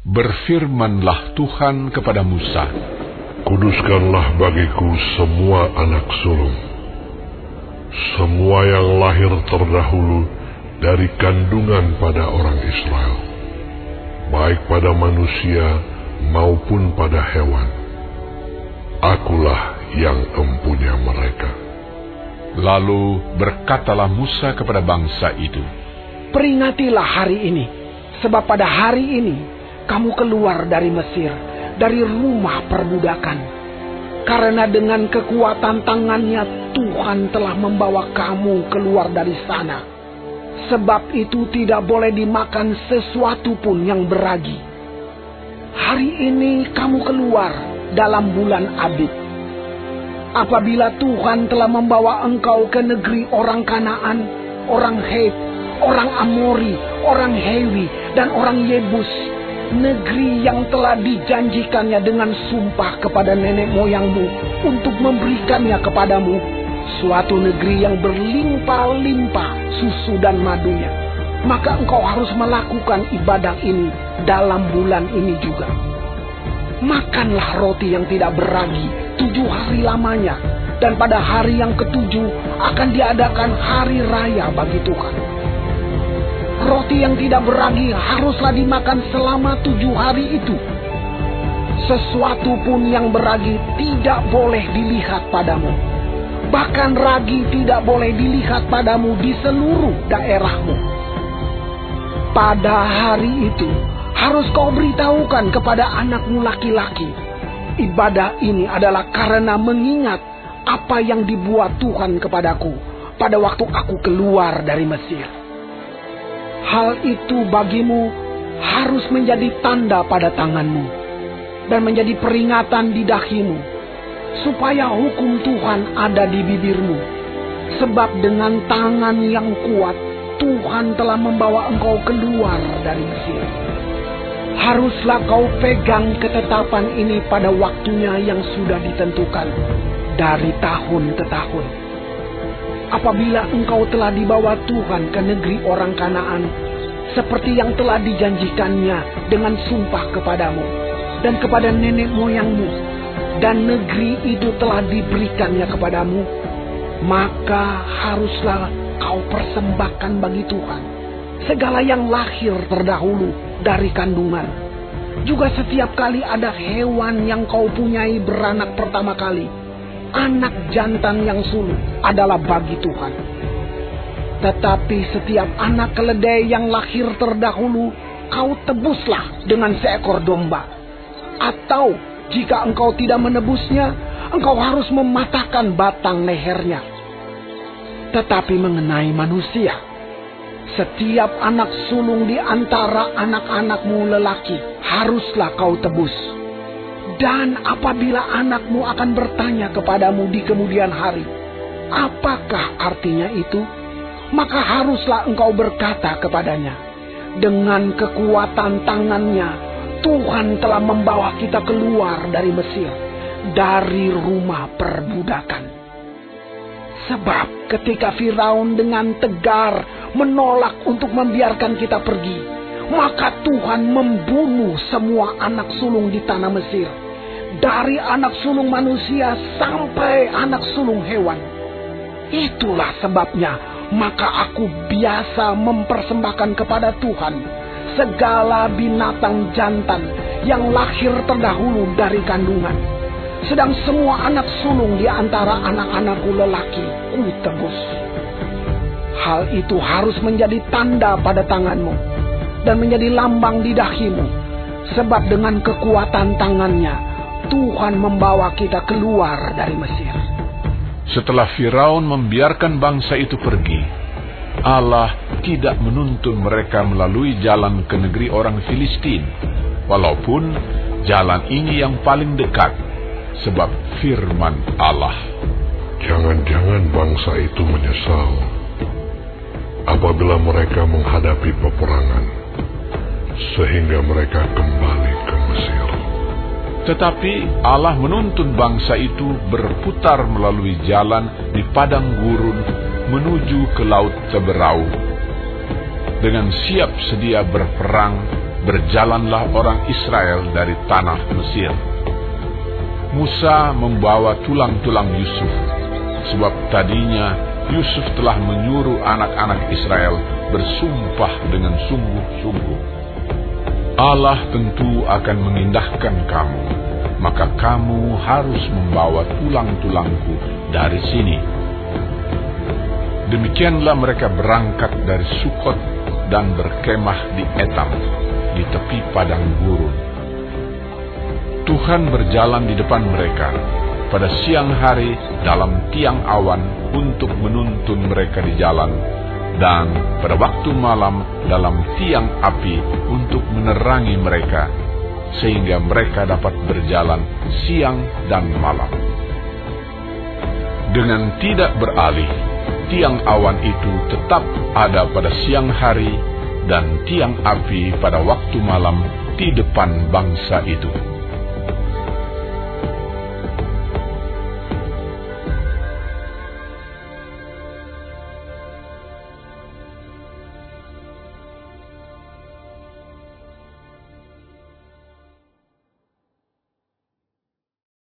Berfirmanlah Tuhan kepada Musa, "Kuduskanlah bagiku semua anak sulung, semua yang lahir terdahulu dari kandungan pada orang Israel, baik pada manusia maupun pada hewan. Akulah yang empunya mereka." Lalu berkatalah Musa kepada bangsa itu, "Peringatilah hari ini, sebab pada hari ini kamu keluar dari Mesir, dari rumah perbudakan. Karena dengan kekuatan tangannya Tuhan telah membawa kamu keluar dari sana. Sebab itu tidak boleh dimakan sesuatu pun yang beragi. Hari ini kamu keluar dalam bulan Abib. Apabila Tuhan telah membawa engkau ke negeri orang Kanaan, orang Het, orang Amori, orang Hewi, dan orang Yebus, negeri yang telah dijanjikannya dengan sumpah kepada nenek moyangmu untuk memberikannya kepadamu, suatu negeri yang berlimpah-limpah susu dan madunya, maka engkau harus melakukan ibadah ini dalam bulan ini juga. Makanlah roti yang tidak beragi 7 hari lamanya, dan pada hari yang ke-7 akan diadakan hari raya bagi Tuhan. Roti yang tidak beragi haruslah dimakan selama 7 hari itu. Sesuatu pun yang beragi tidak boleh dilihat padamu. Bahkan ragi tidak boleh dilihat padamu di seluruh daerahmu. Pada hari itu harus kau beritahukan kepada anakmu laki-laki. Ibadah ini adalah karena mengingat apa yang dibuat Tuhan kepadaku pada waktu aku keluar dari Mesir. Hal itu bagimu harus menjadi tanda pada tanganmu dan menjadi peringatan di dahimu, supaya hukum Tuhan ada di bibirmu. Sebab dengan tangan yang kuat Tuhan telah membawa engkau keluar dari Mesir. Haruslah kau pegang ketetapan ini pada waktunya yang sudah ditentukan dari tahun ke tahun. Apabila engkau telah dibawa Tuhan ke negeri orang Kanaan, seperti yang telah dijanjikannya dengan sumpah kepadamu dan kepada nenek moyangmu, dan negeri itu telah diberikannya kepadamu, maka haruslah kau persembahkan bagi Tuhan segala yang lahir terdahulu dari kandungan. Juga setiap kali ada hewan yang kau punyai beranak pertama kali, anak jantan yang sulung adalah bagi Tuhan. Tetapi setiap anak keledai yang lahir terdahulu kau tebuslah dengan seekor domba. Atau jika engkau tidak menebusnya, engkau harus mematahkan batang lehernya. Tetapi mengenai manusia, setiap anak sulung di antara anak-anakmu lelaki haruslah kau tebus. Dan apabila anakmu akan bertanya kepadamu di kemudian hari, apakah artinya itu? Maka haruslah engkau berkata kepadanya, dengan kekuatan tangannya Tuhan telah membawa kita keluar dari Mesir, dari rumah perbudakan. Sebab ketika Firaun dengan tegar menolak untuk membiarkan kita pergi, maka Tuhan membunuh semua anak sulung di tanah Mesir, dari anak sulung manusia sampai anak sulung hewan. Itulah sebabnya maka aku biasa mempersembahkan kepada Tuhan segala binatang jantan yang lahir terdahulu dari kandungan. Sedang semua anak sulung di antara anak-anakku lelaki ku tebus. Hal itu harus menjadi tanda pada tanganmu dan menjadi lambang di dahimu. Sebab dengan kekuatan tangannya Tuhan membawa kita keluar dari Mesir. Setelah Firaun membiarkan bangsa itu pergi, Allah tidak menuntun mereka melalui jalan ke negeri orang Filistin, walaupun jalan ini yang paling dekat, sebab firman Allah, "Jangan-jangan bangsa itu menyesal apabila mereka menghadapi peperangan, sehingga mereka kembali ke Mesir." Tetapi Allah menuntun bangsa itu berputar melalui jalan di padang gurun menuju ke laut Teberau, dengan siap sedia berperang berjalanlah orang Israel dari tanah Mesir. Musa membawa tulang-tulang Yusuf, sebab tadinya Yusuf telah menyuruh anak-anak Israel bersumpah dengan sungguh-sungguh. Allah tentu akan mengindahkan kamu, maka kamu harus membawa tulang-tulangku dari sini. Demikianlah mereka berangkat dari Sukot dan berkemah di Etam, di tepi padang gurun. Tuhan berjalan di depan mereka pada siang hari dalam tiang awan untuk menuntun mereka di jalan, dan pada waktu malam dalam tiang api untuk menerangi mereka, sehingga mereka dapat berjalan siang dan malam. Dengan tidak beralih, tiang awan itu tetap ada pada siang hari dan tiang api pada waktu malam di depan bangsa itu.